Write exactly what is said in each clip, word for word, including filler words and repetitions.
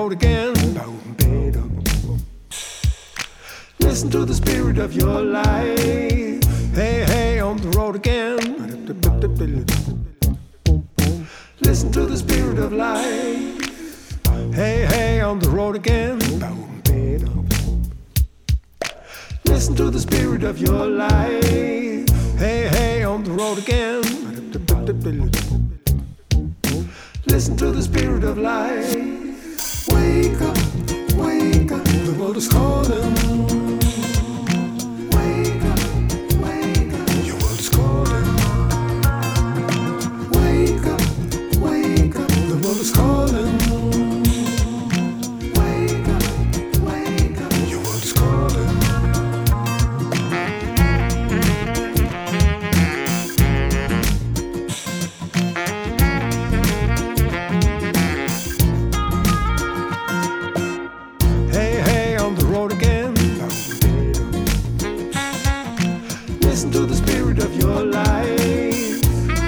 road again. Listen to the spirit of your life. Hey, hey, on the road again. Listen to the spirit of life. Hey, hey, on the road again. Listen to the spirit of your life. Hey, hey, on the road again. Listen to the spirit of life. Wake up, wake up, the world is calling. Wake up, wake up, your world is calling. Wake up, wake up, the world is calling. Wake up, wake up, your world is calling. Listen to the spirit of your life.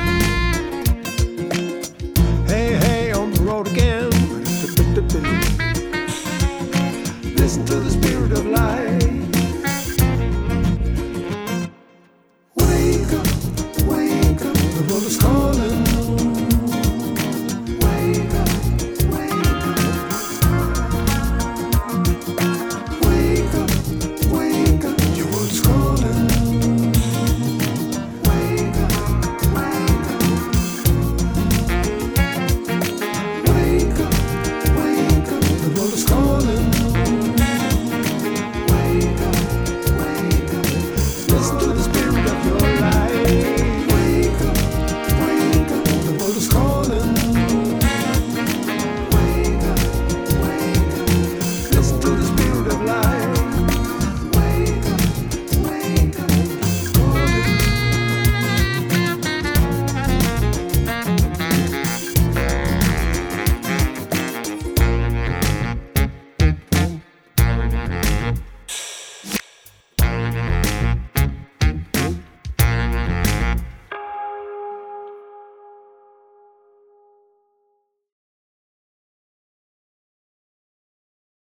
Hey, hey, on the road again. Listen to the spirit of life.